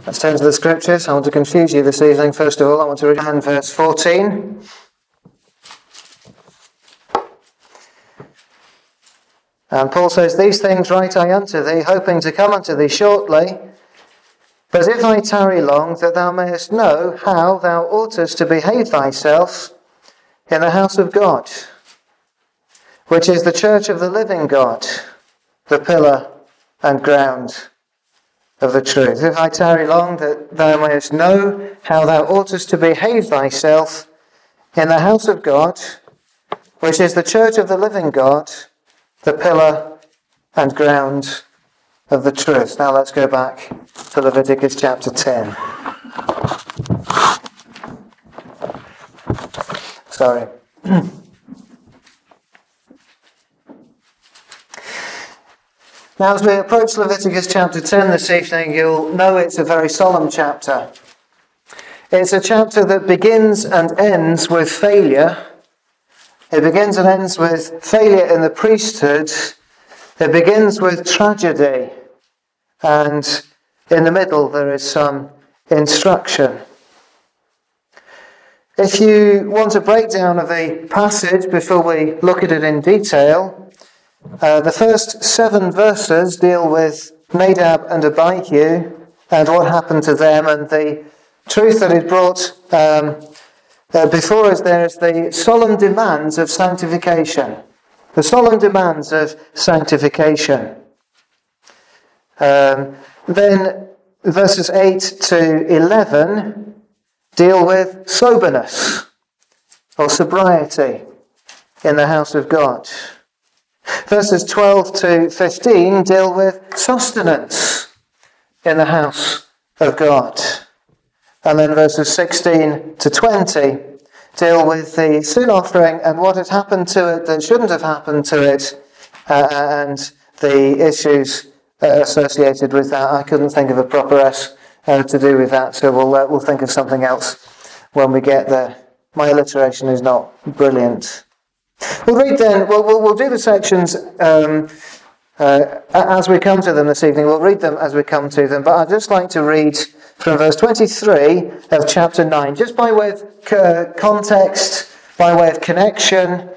Let's turn to the scriptures. I want to confuse you this evening. First of all, I want to read verse 14. And Paul says, "These things write I unto thee, hoping to come unto thee shortly. But if I tarry long, that thou mayest know how thou oughtest to behave thyself in the house of God, which is the church of the living God, the pillar and ground of the truth. If I tarry long, that thou mayest know how thou oughtest to behave thyself in the house of God, which is the church of the living God, the pillar and ground of the truth." Now let's go back to Leviticus chapter 10. Sorry. Now, as we approach Leviticus chapter 10 this evening, you'll know it's a very solemn chapter. It's a chapter that begins and ends with failure. It begins and ends with failure in the priesthood. It begins with tragedy. And in the middle there is some instruction. If you want a breakdown of the passage before we look at it in detail, the first 7 verses deal with Nadab and Abihu and what happened to them, and the truth that is brought before us there is the solemn demands of sanctification. The solemn demands of sanctification. Then verses 8 to 11 deal with soberness or sobriety in the house of God. Verses 12 to 15 deal with sustenance in the house of God. And then verses 16 to 20 deal with the sin offering and what had happened to it that shouldn't have happened to it, and the issues associated with that. I couldn't think of a proper S to do with that, so we'll think of something else when we get there. My alliteration is not brilliant. We'll read then. We'll do the sections as we come to them this evening. We'll read them as we come to them. But I'd just like to read from verse 23 of chapter 9, just by way of context, by way of connection.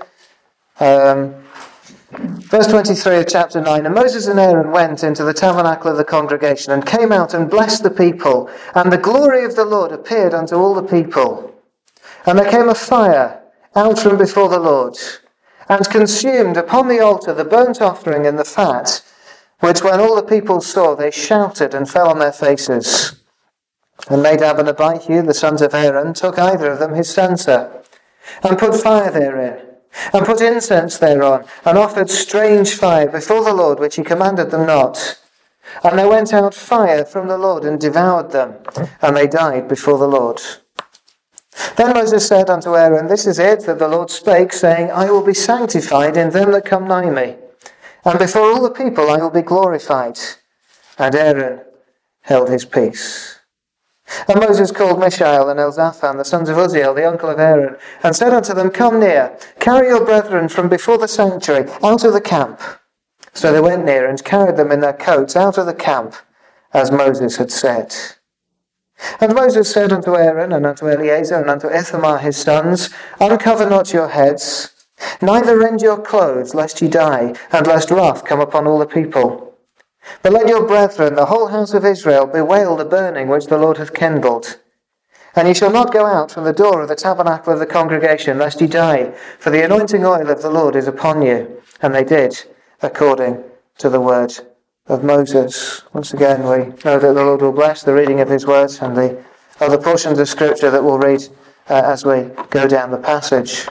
Verse 23 of chapter 9, "And Moses and Aaron went into the tabernacle of the congregation, and came out and blessed the people. And the glory of the Lord appeared unto all the people. And there came a fire out from before the Lord, and consumed upon the altar the burnt offering and the fat, which when all the people saw, they shouted and fell on their faces. And Nadab and Abihu, the sons of Aaron, took either of them his censer, and put fire therein, and put incense thereon, and offered strange fire before the Lord, which he commanded them not. And there went out fire from the Lord, and devoured them, and they died before the Lord. Then Moses said unto Aaron, This is it that the Lord spake, saying, I will be sanctified in them that come nigh me, and before all the people I will be glorified. And Aaron held his peace. And Moses called Mishael and Elzaphan, the sons of Uzziel, the uncle of Aaron, and said unto them, Come near, carry your brethren from before the sanctuary, out of the camp. So they went near, and carried them in their coats out of the camp, as Moses had said. And Moses said unto Aaron, and unto Eleazar, and unto Ithamar his sons, Uncover not your heads, neither rend your clothes, lest ye die, and lest wrath come upon all the people. But let your brethren, the whole house of Israel, bewail the burning which the Lord hath kindled. And ye shall not go out from the door of the tabernacle of the congregation, lest ye die, for the anointing oil of the Lord is upon you. And they did according to the word of Moses. Once again, we know that the Lord will bless the reading of his words and the other portions of Scripture that we'll read as we go down the passage.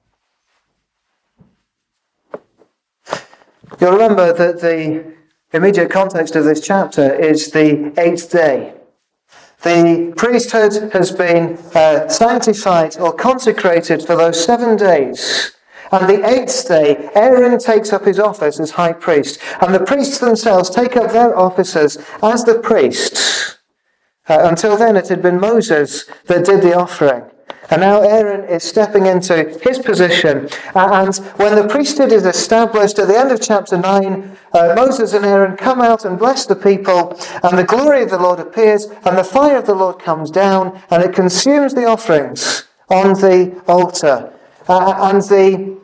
You'll remember that the immediate context of this chapter is the 8th day. The priesthood has been sanctified or consecrated for those 7 days. And the 8th day, Aaron takes up his office as high priest. And the priests themselves take up their offices as the priests. Until then, it had been Moses that did the offering. And now Aaron is stepping into his position. And when the priesthood is established at the end of chapter 9, Moses and Aaron come out and bless the people, and the glory of the Lord appears, and the fire of the Lord comes down, and it consumes the offerings on the altar. And the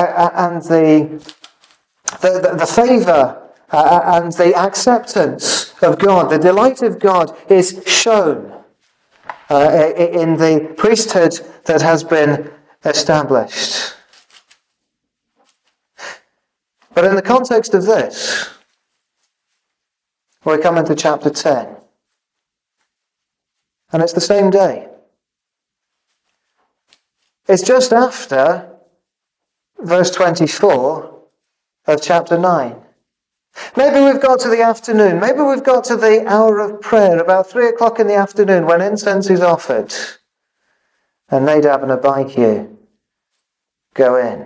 favour and the acceptance of God, the delight of God, is shown in the priesthood that has been established. But in the context of this, we come into chapter 10. And it's the same day. It's just after verse 24 of chapter 9. Maybe we've got to the afternoon. Maybe we've got to the hour of prayer, about 3 o'clock in the afternoon, when incense is offered. And Nadab and Abihu go in.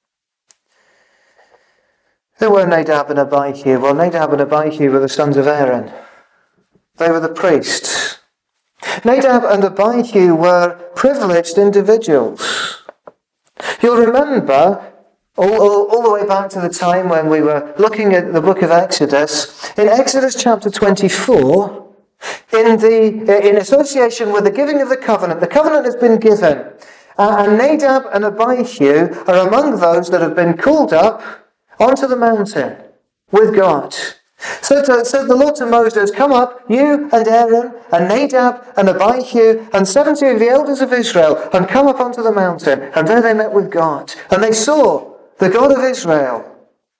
Who were Nadab and Abihu? Well, Nadab and Abihu were the sons of Aaron. They were the priests. Nadab and Abihu were privileged individuals. You'll remember all the way back to the time when we were looking at the book of Exodus. In Exodus chapter 24, in association with the giving of the covenant has been given. And Nadab and Abihu are among those that have been called up onto the mountain with God. So the Lord to Moses, come up, you and Aaron and Nadab and Abihu and 70 of the elders of Israel, and come up onto the mountain. And there they met with God. And they saw the God of Israel.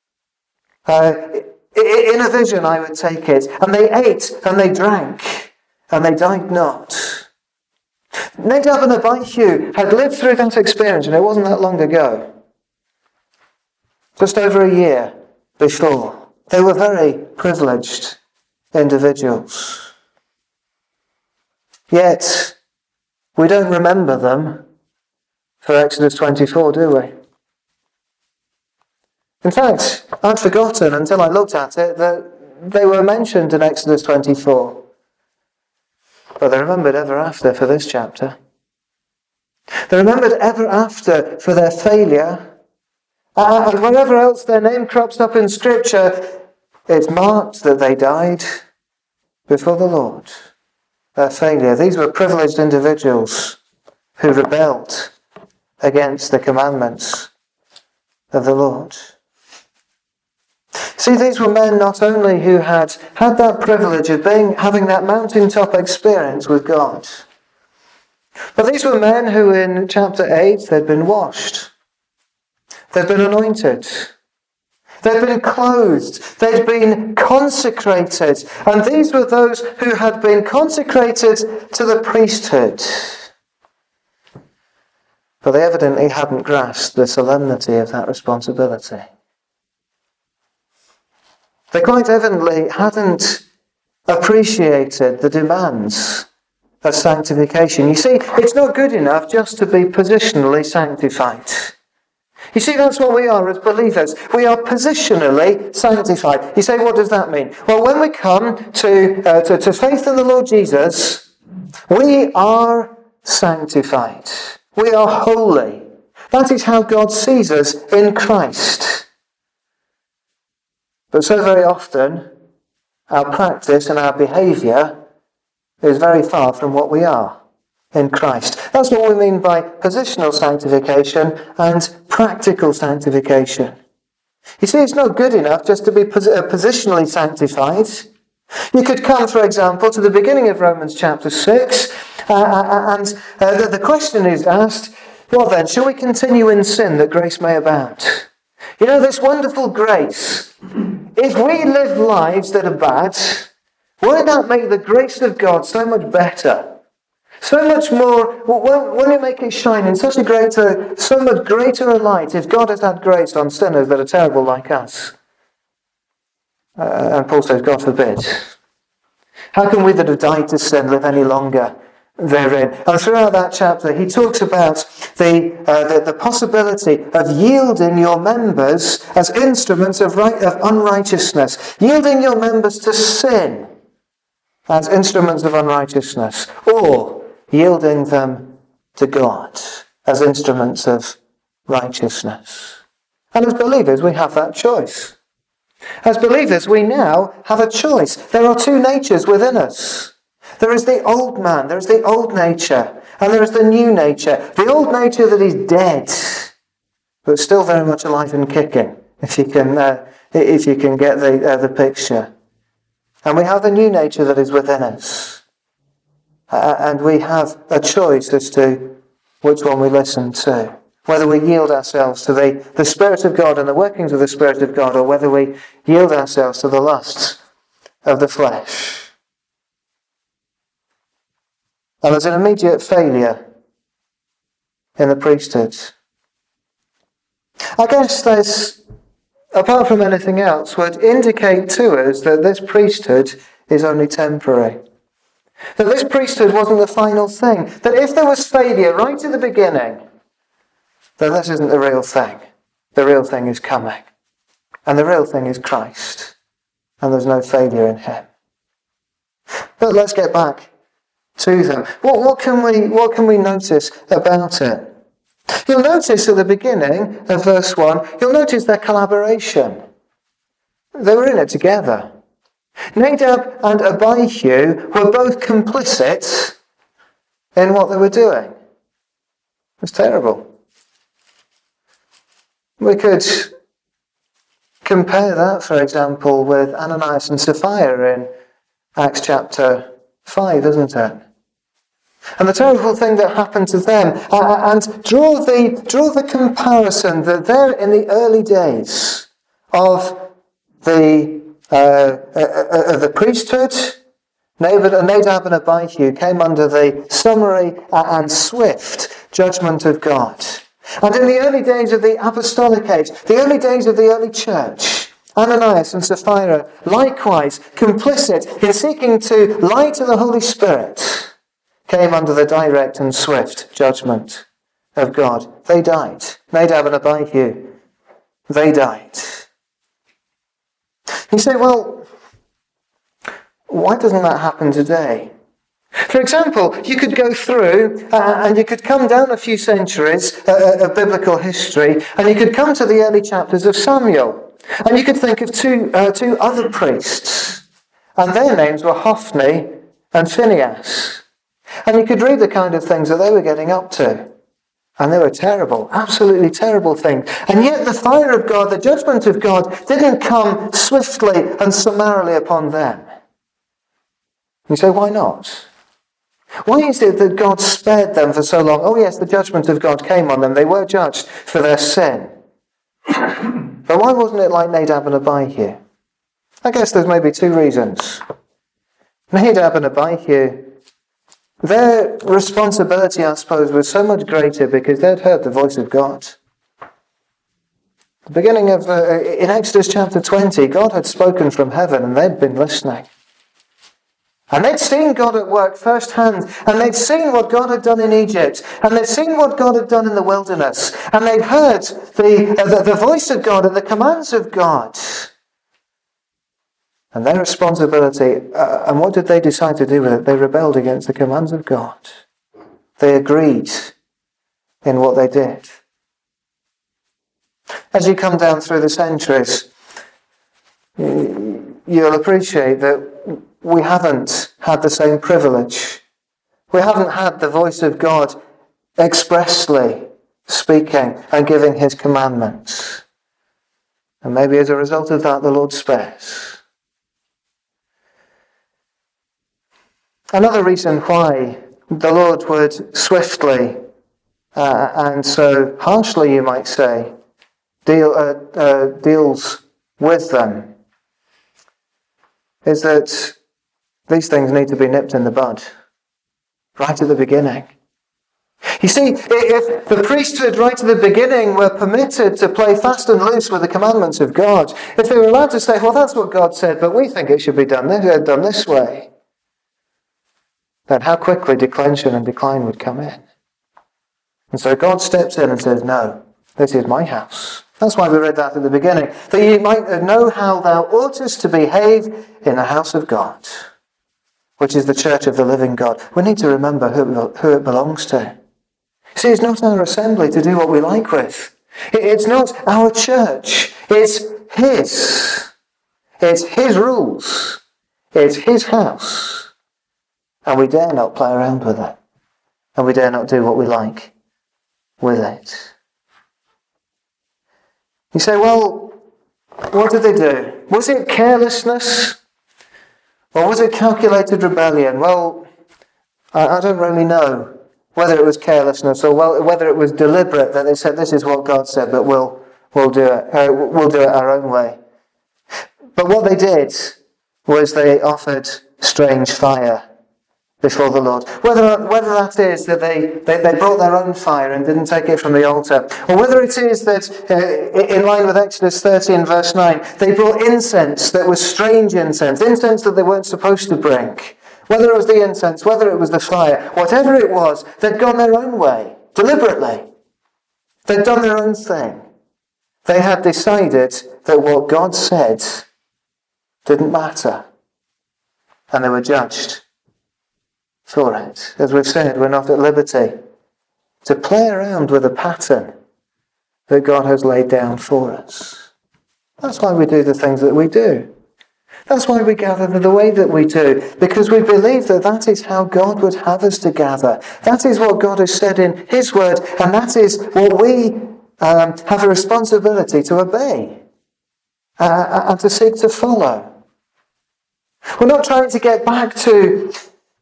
In a vision, I would take it. And they ate and they drank and they died not. Nadab and Abihu had lived through that experience, and it wasn't that long ago. Just over a year before. They were very privileged individuals. Yet, we don't remember them for Exodus 24, do we? In fact, I'd forgotten until I looked at it that they were mentioned in Exodus 24. But they're remembered ever after for this chapter. They're remembered ever after for their failure. And wherever else their name crops up in Scripture, it's marked that they died before the Lord. Their failure. These were privileged individuals who rebelled against the commandments of the Lord. See, these were men not only who had that privilege of having that mountaintop experience with God, but these were men who in chapter 8, they'd been washed. They'd been anointed. They'd been clothed. They'd been consecrated. And these were those who had been consecrated to the priesthood. But they evidently hadn't grasped the solemnity of that responsibility. They quite evidently hadn't appreciated the demands of sanctification. You see, it's not good enough just to be positionally sanctified. You see, that's what we are as believers. We are positionally sanctified. You say, what does that mean? Well, when we come to faith in the Lord Jesus, we are sanctified. We are holy. That is how God sees us in Christ. But so very often, our practice and our behaviour is very far from what we are in Christ. That's what we mean by positional sanctification and practical sanctification. You see, it's not good enough just to be positionally sanctified. You could come, for example, to the beginning of Romans chapter 6, and the question is asked, what then? Shall we continue in sin that grace may abound? You know, this wonderful grace, if we live lives that are bad, won't that make the grace of God so much better? So much more, won't it make it shine in so much greater a light if God has had grace on sinners that are terrible like us? And Paul says, God forbid. How can we that have died to sin live any longer therein? And throughout that chapter, he talks about the possibility of yielding your members as instruments of unrighteousness. Yielding your members to sin as instruments of unrighteousness. Or yielding them to God as instruments of righteousness. And as believers, we have that choice. As believers, we now have a choice. There are two natures within us. There is the old man, there is the old nature, and there is the new nature. The old nature that is dead, but still very much alive and kicking, if you can get the picture. And we have the new nature that is within us. And we have a choice as to which one we listen to. Whether we yield ourselves to the Spirit of God and the workings of the Spirit of God, or whether we yield ourselves to the lusts of the flesh. And there's an immediate failure in the priesthood. I guess this, apart from anything else, would indicate to us that this priesthood is only temporary. That this priesthood wasn't the final thing. That if there was failure right at the beginning, then this isn't the real thing. The real thing is coming. And the real thing is Christ. And there's no failure in him. But let's get back to them. What can we notice about it? You'll notice at the beginning of verse 1, you'll notice their collaboration. They were in it together. Nadab and Abihu were both complicit in what they were doing. It was terrible. We could compare that, for example, with Ananias and Sapphira in Acts chapter 5, isn't it? And the terrible thing that happened to them, and draw the comparison that there in the early days of the priesthood, Nadab and Abihu came under the summary and swift judgment of God. And in the early days of the apostolic age, the early days of the early church, Ananias and Sapphira, likewise complicit in seeking to lie to the Holy Spirit, came under the direct and swift judgment of God. They died. Nadab and Abihu, they died. You say, well, why doesn't that happen today? For example, you could go through and you could come down a few centuries of biblical history, and you could come to the early chapters of Samuel, and you could think of two other priests, and their names were Hophni and Phinehas. And you could read the kind of things that they were getting up to. And they were terrible, absolutely terrible things. And yet the fire of God, the judgment of God, didn't come swiftly and summarily upon them. You say, why not? Why is it that God spared them for so long? Oh yes, the judgment of God came on them. They were judged for their sin. But why wasn't it like Nadab and Abihu? I guess there's maybe two reasons. Nadab and Abihu, their responsibility, I suppose, was so much greater because they'd heard the voice of God. The beginning of, in Exodus chapter 20, God had spoken from heaven and they'd been listening. And they'd seen God at work firsthand, and they'd seen what God had done in Egypt, and they'd seen what God had done in the wilderness, and they'd heard the voice of God and the commands of God. And their responsibility, and what did they decide to do with it? They rebelled against the commands of God. They agreed in what they did. As you come down through the centuries, you'll appreciate that we haven't had the same privilege. We haven't had the voice of God expressly speaking and giving his commandments. And maybe as a result of that, the Lord spares. Another reason why the Lord would swiftly and so harshly, you might say, deals with them is that these things need to be nipped in the bud right at the beginning. You see, if the priesthood right at the beginning were permitted to play fast and loose with the commandments of God, if they were allowed to say, well, that's what God said, but we think it should be done this way, then how quickly declension and decline would come in. And so God steps in and says, no, this is my house. That's why we read that at the beginning, that you might know how thou oughtest to behave in the house of God, which is the church of the living God. We need to remember who it belongs to. See, it's not our assembly to do what we like with. It's not our church. It's his. It's his rules. It's his house. And we dare not play around with it. And we dare not do what we like with it. You say, well, what did they do? Was it carelessness? Or was it calculated rebellion? Well, I don't really know whether it was carelessness or whether it was deliberate that they said, this is what God said, but we'll do it. We'll do it our own way. But what they did was they offered strange fire before the Lord. Whether that is that they brought their own fire and didn't take it from the altar, or whether it is that, in line with Exodus 30 and verse 9, they brought incense that was strange incense that they weren't supposed to bring. Whether it was the incense, whether it was the fire, whatever it was, they'd gone their own way, deliberately. They'd done their own thing. They had decided that what God said didn't matter. And they were judged for it. As we've said, we're not at liberty to play around with a pattern that God has laid down for us. That's why we do the things that we do. That's why we gather the way that we do, because we believe that that is how God would have us to gather. That is what God has said in his word, and that is what we have a responsibility to obey and to seek to follow. We're not trying to get back to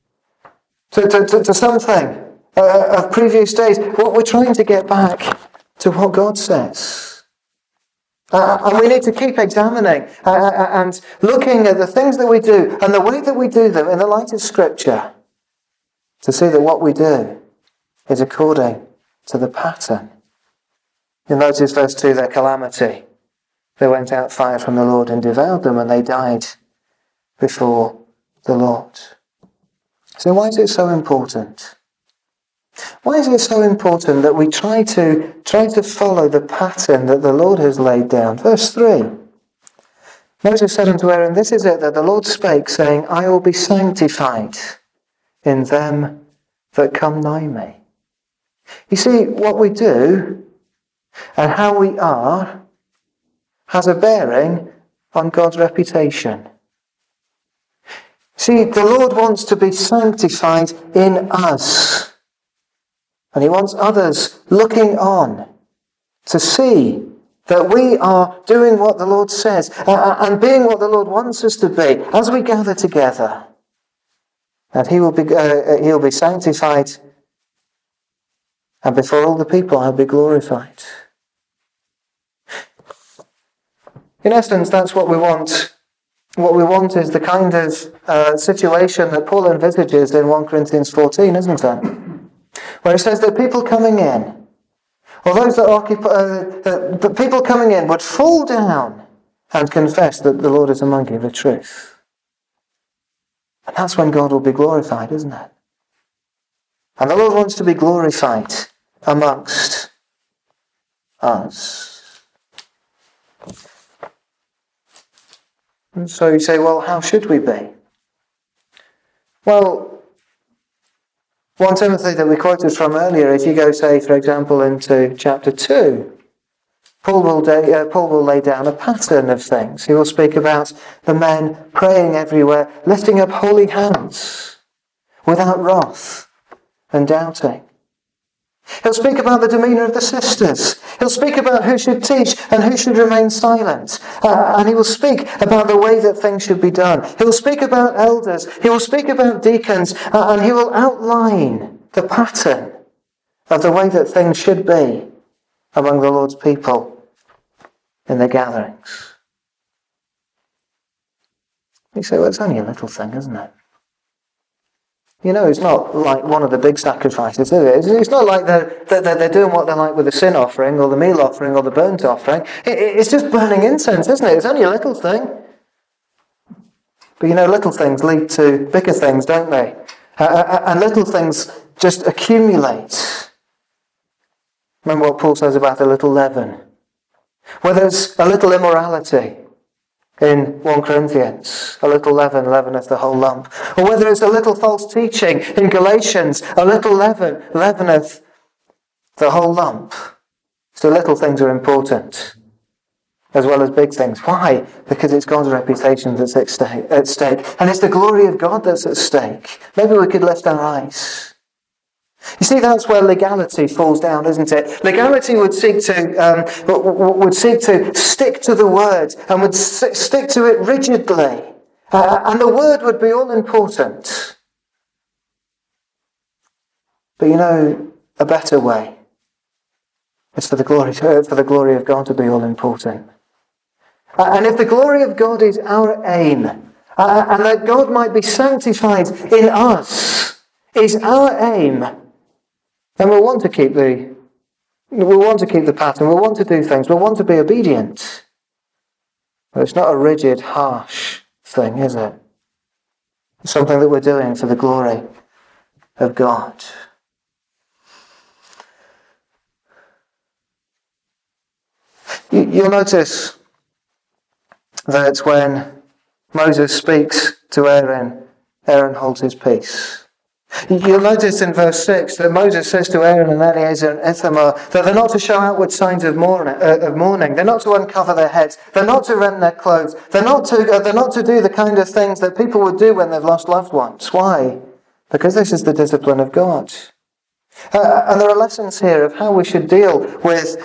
something of previous days. What we're trying to get back to what God says. And we need to keep examining and looking at the things that we do and the way that we do them in the light of Scripture to see that what we do is according to the pattern. You'll notice verse 2, their calamity. There went out fire from the Lord and devoured them, and they died before the Lord. So why is it so important? Why is it so important that we try to follow the pattern that the Lord has laid down? Verse 3. Moses said unto Aaron, this is it that the Lord spake, saying, I will be sanctified in them that come nigh me. You see, what we do and how we are has a bearing on God's reputation. See, the Lord wants to be sanctified in us. And he wants others looking on to see that we are doing what the Lord says and being what the Lord wants us to be as we gather together. That he'll be sanctified, and before all the people he'll be glorified. In essence, that's what we want. What we want is the kind of situation that Paul envisages in 1 Corinthians 14, isn't it? Where it says that people coming in, or those that occupy, people coming in would fall down and confess that the Lord is among you, the truth. And that's when God will be glorified, isn't it? And the Lord wants to be glorified amongst us. And so you say, well, how should we be? Well, 1 Timothy that we quoted from earlier, if you go, say, for example, into chapter 2, Paul will lay down a pattern of things. He will speak about the men praying everywhere, lifting up holy hands, without wrath and doubting. He'll speak about the demeanour of the sisters. He'll speak about who should teach and who should remain silent. And he will speak about the way that things should be done. He will speak about elders. He will speak about deacons. And he will outline the pattern of the way that things should be among the Lord's people in their gatherings. You say, well, it's only a little thing, isn't it? You know, it's not like one of the big sacrifices, is it? It's not like they're doing what they like with the sin offering or the meal offering or the burnt offering. It's just burning incense, isn't it? It's only a little thing. But you know, little things lead to bigger things, don't they? And little things just accumulate. Remember what Paul says about the little leaven. Where there's a little immorality, in 1 Corinthians, a little leaven leaveneth the whole lump. Or whether it's a little false teaching in Galatians, a little leaven leaveneth the whole lump. So little things are important, as well as big things. Why? Because it's God's reputation that's at stake. And it's the glory of God that's at stake. Maybe we could lift our eyes. You see, that's where legality falls down, isn't it? Legality would seek to stick to the word and would stick to it rigidly. And the word would be all important. But you know, a better way is for the glory of God to be all important. And if the glory of God is our aim, and that God might be sanctified in us is our aim, then we'll want to keep the pattern, we'll want to do things, we'll want to be obedient. But it's not a rigid, harsh thing, is it? It's something that we're doing for the glory of God. You'll notice that when Moses speaks to Aaron, Aaron holds his peace. You'll notice in verse 6 that Moses says to Aaron and Eleazar and Ithamar that they're not to show outward signs of mourning. They're not to uncover their heads. They're not to rend their clothes. They're not to do the kind of things that people would do when they've lost loved ones. Why? Because this is the discipline of God. And there are lessons here of how we should deal with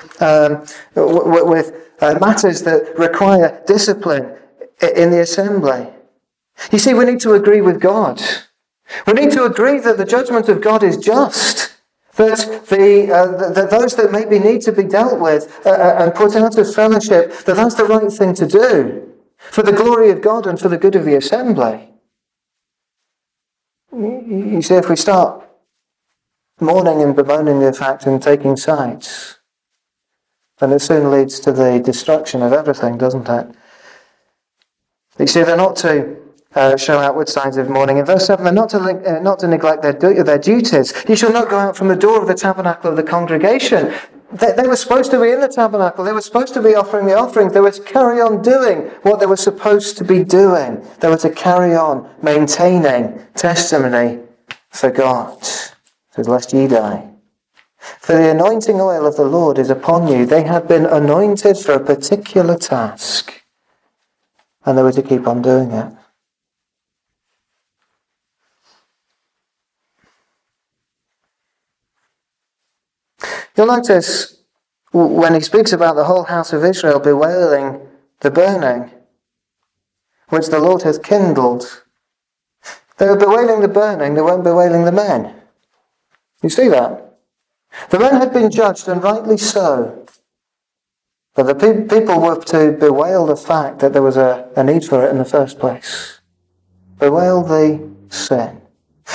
matters that require discipline in the assembly. You see, we need to agree with God. We need to agree that the judgment of God is just, that those that maybe need to be dealt with and put out of fellowship, that's the right thing to do for the glory of God and for the good of the assembly. You see, if we start mourning and bemoaning the fact and taking sides, then it soon leads to the destruction of everything, doesn't it? You see, they're not to show outward signs of mourning. In verse 7, they're not to neglect their duties. You shall not go out from the door of the tabernacle of the congregation. They were supposed to be in the tabernacle. They were supposed to be offering the offerings. They were to carry on doing what they were supposed to be doing. They were to carry on maintaining testimony for God. It says, lest ye die. For the anointing oil of the Lord is upon you. They had been anointed for a particular task, and they were to keep on doing it. You'll notice when he speaks about the whole house of Israel bewailing the burning, which the Lord has kindled, they were bewailing the burning, they weren't bewailing the men. You see that? The men had been judged, and rightly so. But the people were to bewail the fact that there was a need for it in the first place. Bewail the sin.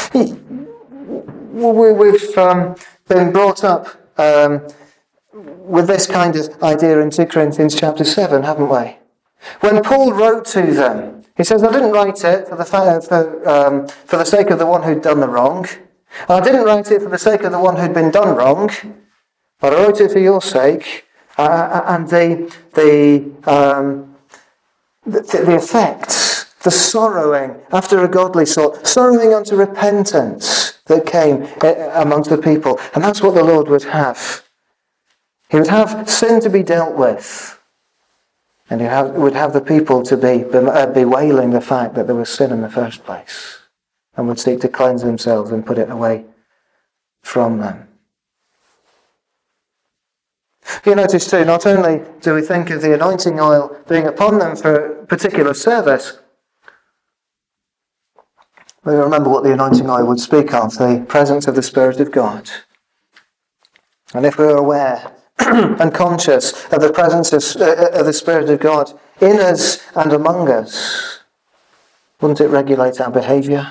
We've been brought up with this kind of idea in 2 Corinthians chapter 7, haven't we? When Paul wrote to them, he says, I didn't write it for the sake of the one who'd done the wrong. I didn't write it for the sake of the one who'd been done wrong, but I wrote it for your sake. And the effects, the sorrowing after a godly sort, sorrowing unto repentance that came amongst the people. And that's what the Lord would have. He would have sin to be dealt with. And he would have the people to be bewailing the fact that there was sin in the first place. And would seek to cleanse themselves and put it away from them. You notice too, not only do we think of the anointing oil being upon them for a particular service, we remember what the anointing oil would speak of, the presence of the Spirit of God. And if we were aware and conscious of the presence of the Spirit of God in us and among us, wouldn't it regulate our behaviour?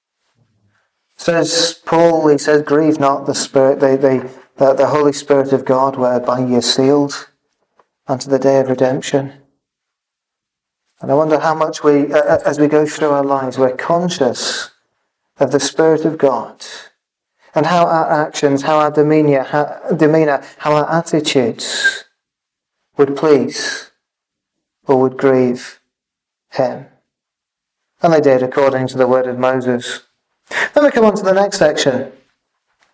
Says Paul, he says, grieve not the Spirit, the Holy Spirit of God, whereby ye are sealed unto the day of redemption. And I wonder how much we, as we go through our lives, we're conscious of the Spirit of God and how our actions, how our demeanour, how our attitudes would please or would grieve Him. And they did, according to the word of Moses. Then we come on to the next section.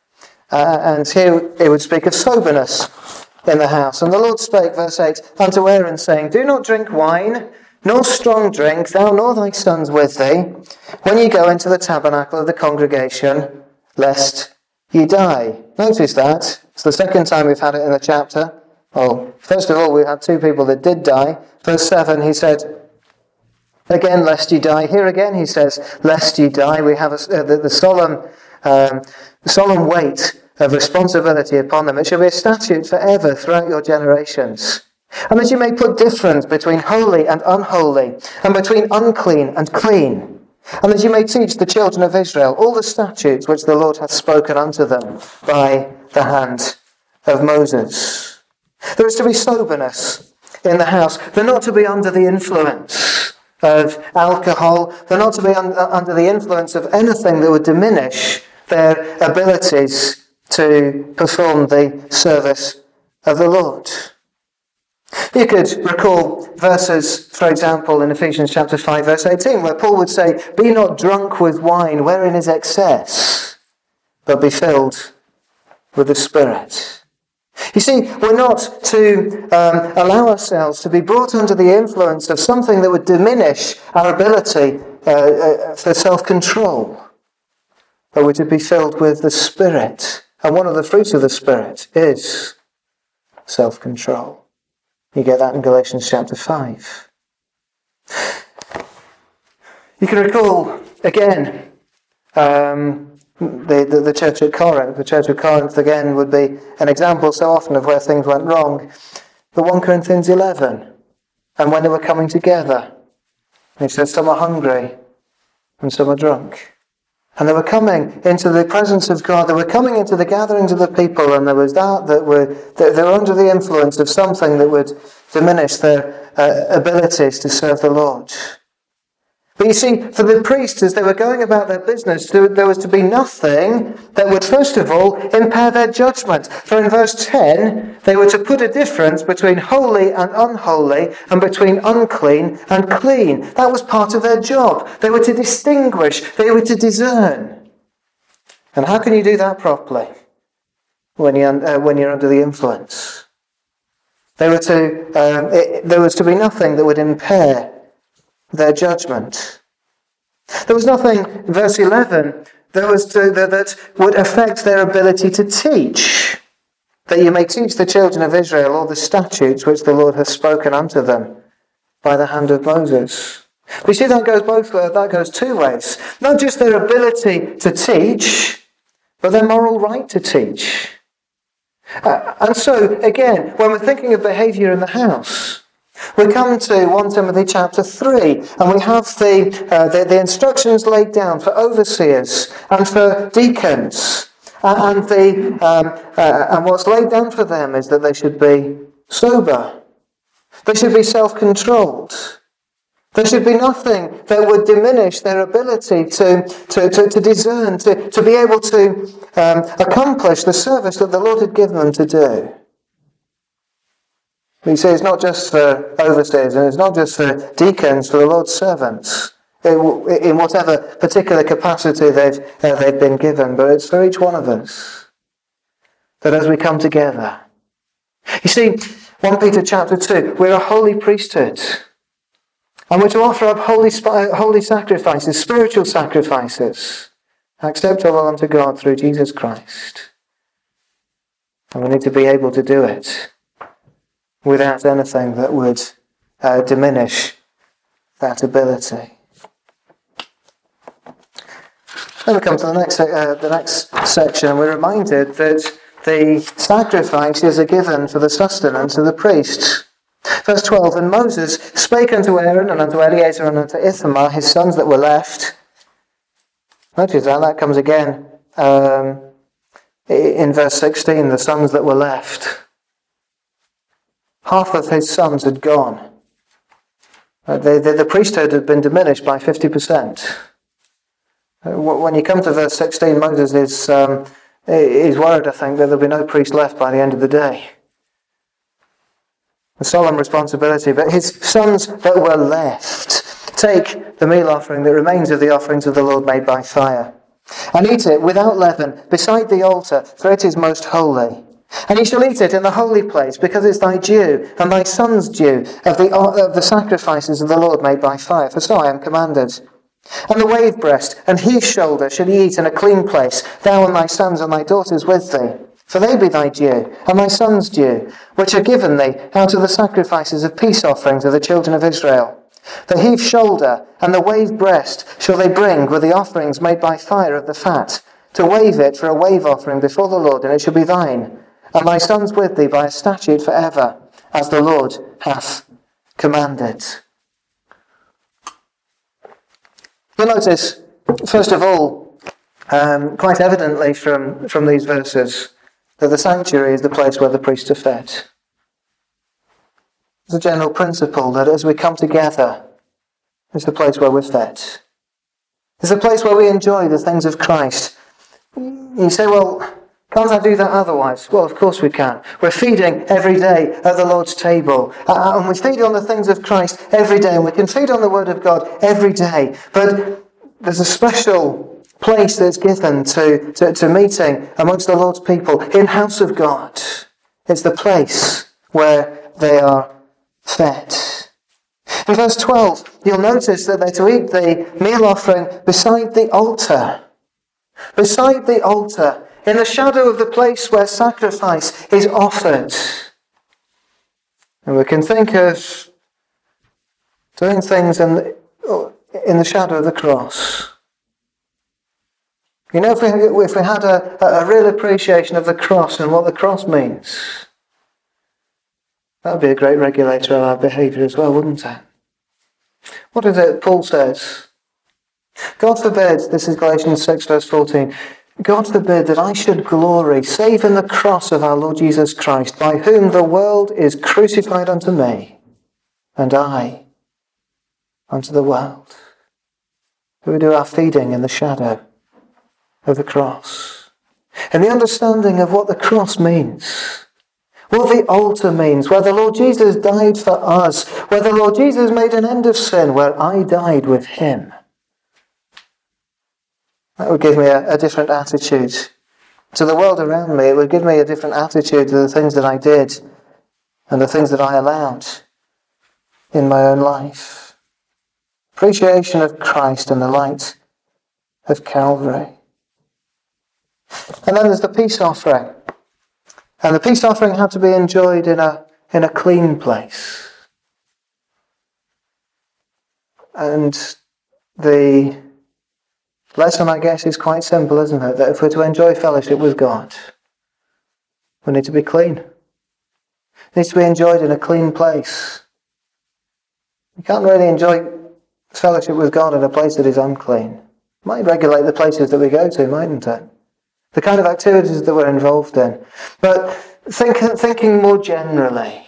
And here it would speak of soberness in the house. And the Lord spake, verse 8, unto Aaron, saying, Do not drink wine, nor strong drink, thou nor thy sons with thee, when ye go into the tabernacle of the congregation, lest ye die. Notice that. It's the second time we've had it in the chapter. Well, first of all, we had two people that did die. Verse 7, he said, again, lest ye die. Here again, he says, lest ye die. We have the solemn weight of responsibility upon them. It shall be a statute forever throughout your generations. And that you may put difference between holy and unholy, and between unclean and clean. And that you may teach the children of Israel all the statutes which the Lord hath spoken unto them by the hand of Moses. There is to be soberness in the house. They're not to be under the influence of alcohol. They're not to be under the influence of anything that would diminish their abilities to perform the service of the Lord. You could recall verses, for example, in Ephesians chapter 5, verse 18, where Paul would say, Be not drunk with wine wherein is excess, but be filled with the Spirit. You see, we're not to allow ourselves to be brought under the influence of something that would diminish our ability for self-control, but we're to be filled with the Spirit. And one of the fruits of the Spirit is self-control. You get that in Galatians chapter 5. You can recall, again, the church at Corinth. The church of Corinth, again, would be an example so often of where things went wrong. But 1 Corinthians 11, and when they were coming together, he says, some are hungry and some are drunk. And they were coming into the presence of God. They were coming into the gatherings of the people, and there was they were under the influence of something that would diminish their abilities to serve the Lord. But you see, for the priests, as they were going about their business, there was to be nothing that would, first of all, impair their judgment. For in verse 10, they were to put a difference between holy and unholy, and between unclean and clean. That was part of their job. They were to distinguish. They were to discern. And how can you do that properly when you're under the influence? There was to be nothing that would impair their judgment. There was nothing, verse 11, that would affect their ability to teach. That you may teach the children of Israel all the statutes which the Lord has spoken unto them by the hand of Moses. But you see, that goes two ways. Not just their ability to teach, but their moral right to teach. And so, again, when we're thinking of behaviour in the house, we come to 1 Timothy chapter 3, and we have the instructions laid down for overseers and for deacons. And what's laid down for them is that they should be sober. They should be self-controlled. There should be nothing that would diminish their ability to discern, to be able to accomplish the service that the Lord had given them to do. He says it's not just for overseers, and it's not just for deacons, for the Lord's servants, in whatever particular capacity they've been given, but it's for each one of us. That as we come together. You see, 1 Peter chapter 2, we're a holy priesthood. And we're to offer up holy sacrifices, spiritual sacrifices, acceptable unto God through Jesus Christ. And we need to be able to do it without anything that would diminish that ability. Then we come to the next section, and we're reminded that the sacrifices are given for the sustenance of the priests. Verse 12, And Moses spake unto Aaron, and unto Eleazar, and unto Ithamar, his sons that were left. Notice that comes again in verse 16, the sons that were left. Half of his sons had gone. The priesthood had been diminished by 50%. When you come to verse 16, Moses is worried, I think, that there'll be no priest left by the end of the day. A solemn responsibility. But his sons that were left take the meal offering that remains of the offerings of the Lord made by fire. And eat it without leaven beside the altar, for it is most holy. And ye shall eat it in the holy place, because it's thy due, and thy son's due, of the sacrifices of the Lord made by fire, for so I am commanded. And the wave breast and heave shoulder shall ye eat in a clean place, thou and thy sons and thy daughters with thee. For they be thy due, and thy son's due, which are given thee out of the sacrifices of peace offerings of the children of Israel. The heave shoulder and the wave breast shall they bring with the offerings made by fire of the fat, to wave it for a wave offering before the Lord, and it shall be thine, and thy sons with thee by a statute for ever, as the Lord hath commanded. You'll notice, first of all, quite evidently from these verses, that the sanctuary is the place where the priests are fed. It's a general principle that as we come together, it's the place where we're fed. It's a place where we enjoy the things of Christ. You say, well, can't I do that otherwise? Well, of course we can. We're feeding every day at the Lord's table. And we feed on the things of Christ every day. And we can feed on the Word of God every day. But there's a special place that's given to meeting amongst the Lord's people in house of God. It's the place where they are fed. In verse 12, you'll notice that they're to eat the meal offering beside the altar. Beside the altar, in the shadow of the place where sacrifice is offered. And we can think of doing things in the shadow of the cross. You know, if we had a real appreciation of the cross and what the cross means, that would be a great regulator of our behaviour as well, wouldn't it? What is it Paul says? God forbid, this is Galatians 6 verse 14, God forbid that I should glory save in the cross of our Lord Jesus Christ, by whom the world is crucified unto me, and I unto the world. We do our feeding in the shadow of the cross. And the understanding of what the cross means, what the altar means, where the Lord Jesus died for us, where the Lord Jesus made an end of sin, where I died with him. That would give me a different attitude to the world around me. It would give me a different attitude to the things that I did and the things that I allowed in my own life. Appreciation of Christ and the light of Calvary. And then there's the peace offering. And the peace offering had to be enjoyed in a clean place. And the lesson, I guess, is quite simple, isn't it? That if we're to enjoy fellowship with God, we need to be clean. It needs to be enjoyed in a clean place. You can't really enjoy fellowship with God in a place that is unclean. It might regulate the places that we go to, mightn't it? The kind of activities that we're involved in. But thinking more generally,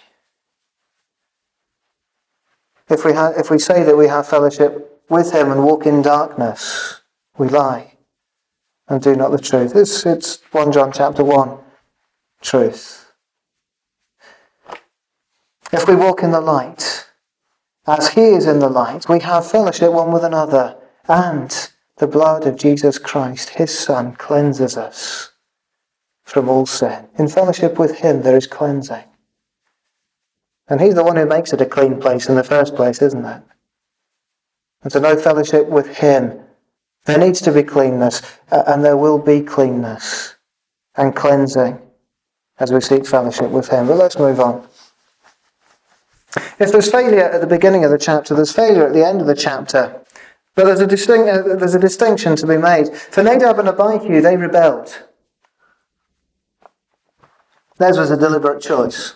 if we say that we have fellowship with him and walk in darkness, we lie and do not the truth. It's 1 John chapter 1 truth. If we walk in the light, as he is in the light, we have fellowship one with another, and the blood of Jesus Christ, his Son, cleanses us from all sin. In fellowship with him, there is cleansing. And he's the one who makes it a clean place in the first place, isn't it? And to know fellowship with him, there needs to be cleanness, and there will be cleanness and cleansing as we seek fellowship with him. But let's move on. If there's failure at the beginning of the chapter, there's failure at the end of the chapter. But there's a distinction to be made. For Nadab and Abihu, they rebelled. Theirs was a deliberate choice.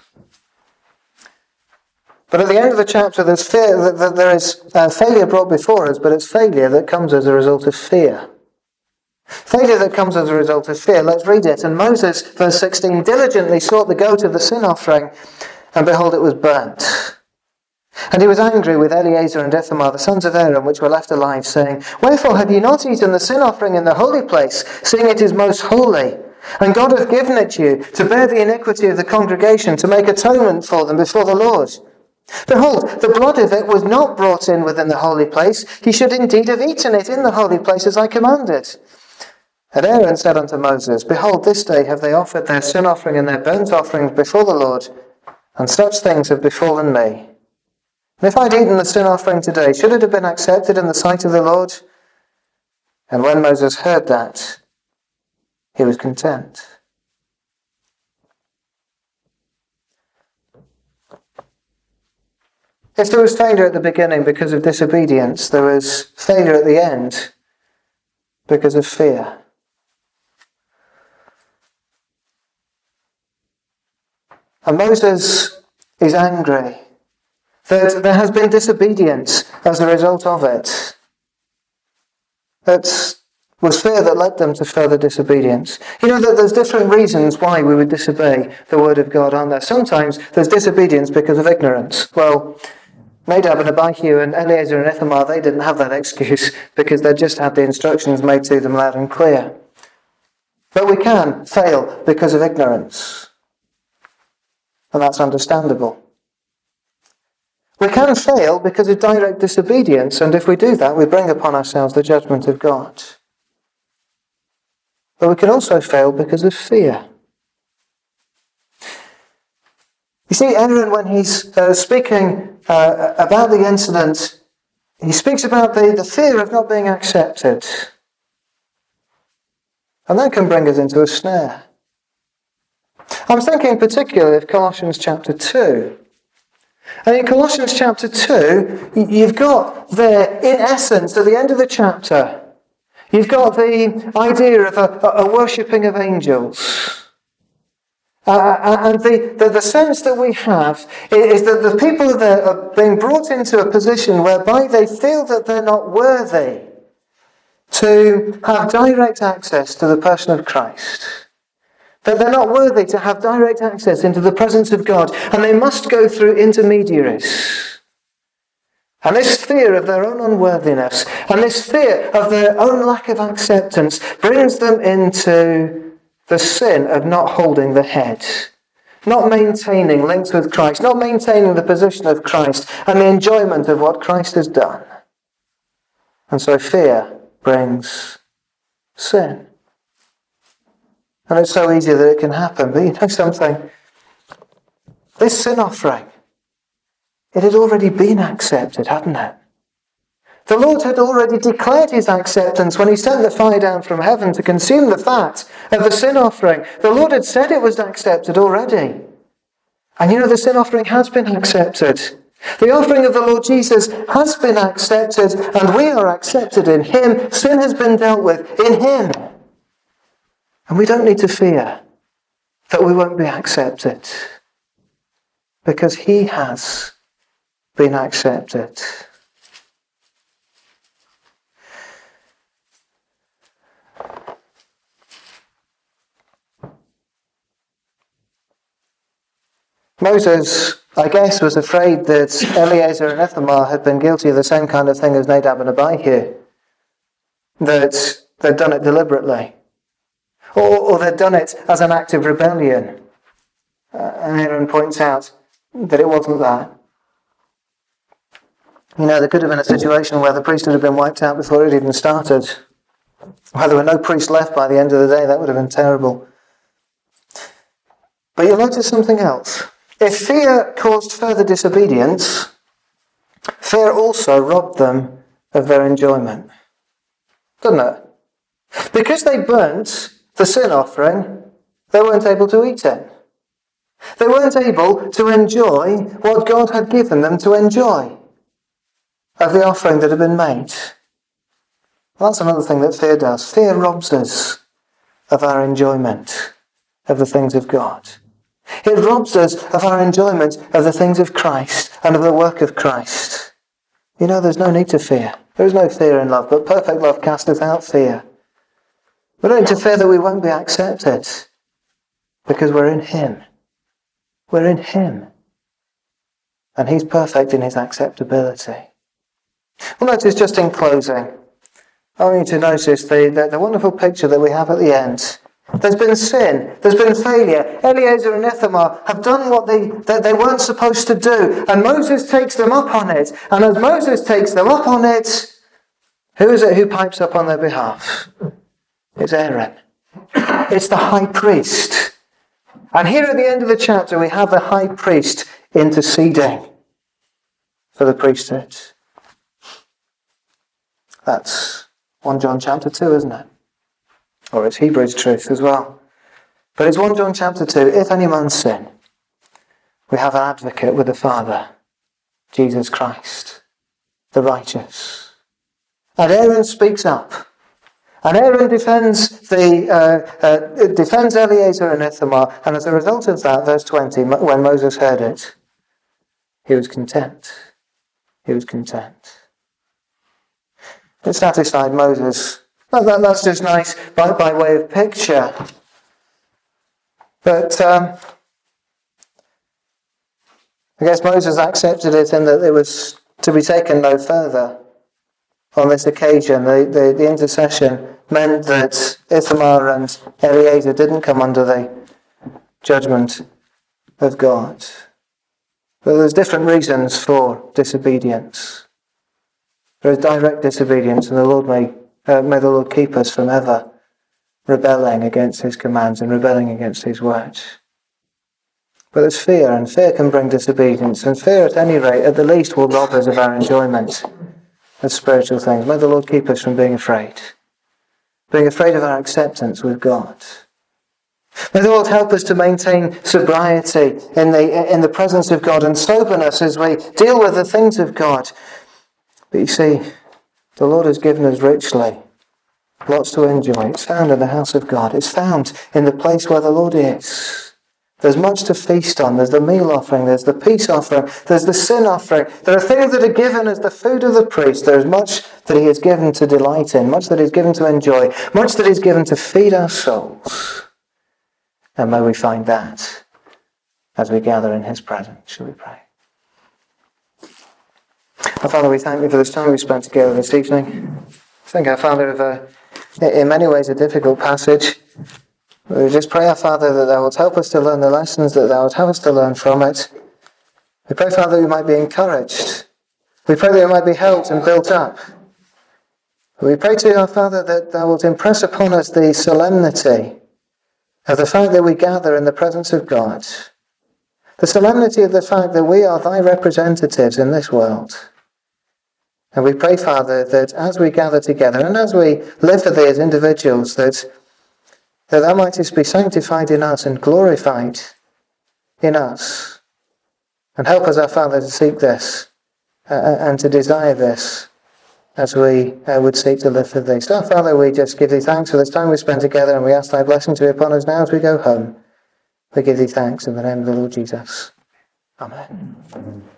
But at the end of the chapter, there is failure brought before us, but it's failure that comes as a result of fear. Failure that comes as a result of fear. Let's read it. And Moses, verse 16, diligently sought the goat of the sin offering, and behold, it was burnt. And he was angry with Eleazar and Ithamar, the sons of Aaron, which were left alive, saying, wherefore have ye not eaten the sin offering in the holy place, seeing it is most holy? And God hath given it you to bear the iniquity of the congregation, to make atonement for them before the Lord. Behold, the blood of it was not brought in within the holy place. He should indeed have eaten it in the holy place as I commanded. And Aaron said unto Moses, Behold, this day have they offered their sin offering and their burnt offerings before the Lord, and such things have befallen me. And if I'd eaten the sin offering today, should it have been accepted in the sight of the Lord? And when Moses heard that, he was content. If there was failure at the beginning because of disobedience, there was failure at the end because of fear. And Moses is angry that there has been disobedience as a result of it. It was fear that led them to further disobedience. You know that there's different reasons why we would disobey the word of God, aren't there? Sometimes there's disobedience because of ignorance. Well, Nadab and Abihu and Eleazar and Ithamar, they didn't have that excuse because they just had the instructions made to them loud and clear. But we can fail because of ignorance. And that's understandable. We can fail because of direct disobedience, and if we do that, we bring upon ourselves the judgment of God. But we can also fail because of fear. You see, Aaron, when he's speaking about the incident, he speaks about the fear of not being accepted. And that can bring us into a snare. I'm thinking particularly of Colossians chapter 2. And in Colossians chapter 2, you've got there, in essence, at the end of the chapter, you've got the idea of a worshipping of angels. And the sense that we have is that the people there are being brought into a position whereby they feel that they're not worthy to have direct access to the person of Christ. That they're not worthy to have direct access into the presence of God, and they must go through intermediaries. And this fear of their own unworthiness, and this fear of their own lack of acceptance, brings them into the sin of not holding the head, not maintaining links with Christ, not maintaining the position of Christ, and the enjoyment of what Christ has done. And so fear brings sin. And it's so easy that it can happen. But you know something? This sin offering, it had already been accepted, hadn't it? The Lord had already declared his acceptance when he sent the fire down from heaven to consume the fat of the sin offering. The Lord had said it was accepted already. And you know, the sin offering has been accepted. The offering of the Lord Jesus has been accepted, and we are accepted in him. Sin has been dealt with in him. And we don't need to fear that we won't be accepted, because he has been accepted. Moses, I guess, was afraid that Eleazar and Ithamar had been guilty of the same kind of thing as Nadab and Abihu, that they'd done it deliberately. Or they'd done it as an act of rebellion. And Aaron points out that it wasn't that. You know, there could have been a situation where the priesthood had been wiped out before it even started. Where there were no priests left by the end of the day, that would have been terrible. But you'll notice something else. If fear caused further disobedience, fear also robbed them of their enjoyment. Doesn't it? Because they burnt the sin offering, they weren't able to eat it. They weren't able to enjoy what God had given them to enjoy of the offering that had been made. Well, that's another thing that fear does. Fear robs us of our enjoyment of the things of God. It robs us of our enjoyment of the things of Christ and of the work of Christ. You know, there's no need to fear. There is no fear in love, but perfect love casteth out fear. We don't need to fear that we won't be accepted, because we're in him. We're in him. And he's perfect in his acceptability. Well, notice just in closing, I want you to notice the wonderful picture that we have at the end. There's been sin. There's been failure. Eleazar and Ithamar have done what they weren't supposed to do. And Moses takes them up on it. And as Moses takes them up on it, who is it who pipes up on their behalf? It's Aaron. It's the high priest. And here at the end of the chapter, we have the high priest interceding for the priesthood. That's 1 John chapter 2, isn't it? Or it's Hebrews truth as well. But it's 1 John chapter 2. If any man sin, we have an advocate with the Father, Jesus Christ, the righteous. And Aaron speaks up. And Aaron defends Eleazar and Ithamar. And as a result of that, verse 20, when Moses heard it, he was content. He was content. It satisfied Moses. That's just nice by way of picture. But I guess Moses accepted it in that it was to be taken no further. On this occasion, the intercession meant that Ithamar and Eleazar didn't come under the judgment of God. But there's different reasons for disobedience. There is direct disobedience, and the Lord may the Lord keep us from ever rebelling against his commands and rebelling against his word. But there's fear, and fear can bring disobedience, and fear at any rate, at the least, will rob us of our enjoyment of spiritual things. May the Lord keep us from being afraid of our acceptance with God. May the Lord help us to maintain sobriety in the presence of God and soberness as we deal with the things of God. But you see, the Lord has given us richly lots to enjoy. It's found in the house of God. It's found in the place where the Lord is. There's much to feast on. There's the meal offering. There's the peace offering. There's the sin offering. There are things that are given as the food of the priest. There's much that he has given to delight in, much that he's given to enjoy, much that he's given to feed our souls. And may we find that as we gather in his presence. Shall we pray? Our Father, we thank you for this time we spent together this evening. I think, our Father, in many ways a difficult passage. We just pray, our Father, that thou wilt help us to learn the lessons that thou wilt have us to learn from it. We pray, Father, that we might be encouraged. We pray that we might be helped and built up. We pray to you, our Father, that thou wilt impress upon us the solemnity of the fact that we gather in the presence of God. The solemnity of the fact that we are thy representatives in this world. And we pray, Father, that as we gather together and as we live for thee as individuals, that thou mightest be sanctified in us and glorified in us. And help us, our Father, to seek this and to desire this as we would seek to live for thee. So, Father, we just give thee thanks for this time we spent together, and we ask thy blessing to be upon us now as we go home. We give thee thanks in the name of the Lord Jesus. Amen.